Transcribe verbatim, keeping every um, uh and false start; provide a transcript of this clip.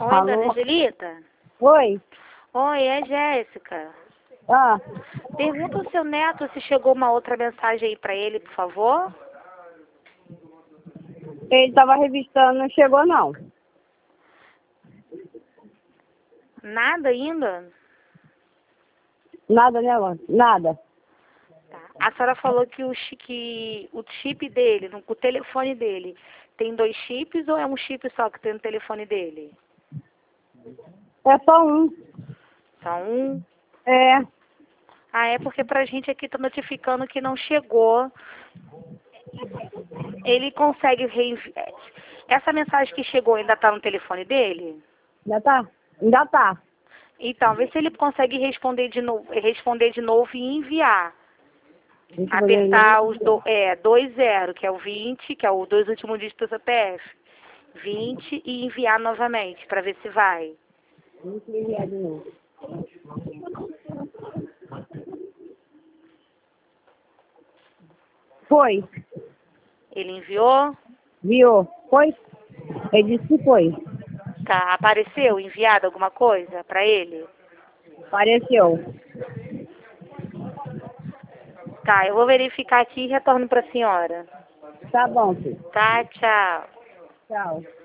Oi, dona Alô? Angelita? Oi? Oi, é Jéssica. Ah, Pergunta ao seu neto se chegou uma outra mensagem aí pra ele, por favor. ele tava revistando, não chegou não. Nada ainda? Nada, né, Lô? Nada. Tá. A senhora falou que o, chi- que o chip dele, no- o telefone dele, tem dois chips ou é um chip só que tem no telefone dele? É só um. Só um? É. Ah, é porque pra gente aqui tá notificando que não chegou. Ele consegue reenviar. Essa mensagem que chegou ainda tá no telefone dele? Ainda tá? Ainda tá. Então, vê se ele consegue responder de novo, responder de novo e enviar. Deixa eu ver aí. Apertar os do, é, dois zero, que é o vinte, que é os dois últimos dígitos do C P F. vinte e enviar novamente, para ver se vai. Deixa eu enviar de novo. Foi. Ele enviou? Viu? Foi? Ele disse que foi. Tá, apareceu enviado alguma coisa para ele? Apareceu. Tá, eu vou verificar aqui e retorno para a senhora. Tá bom, filho. Tá, tchau. Tchau.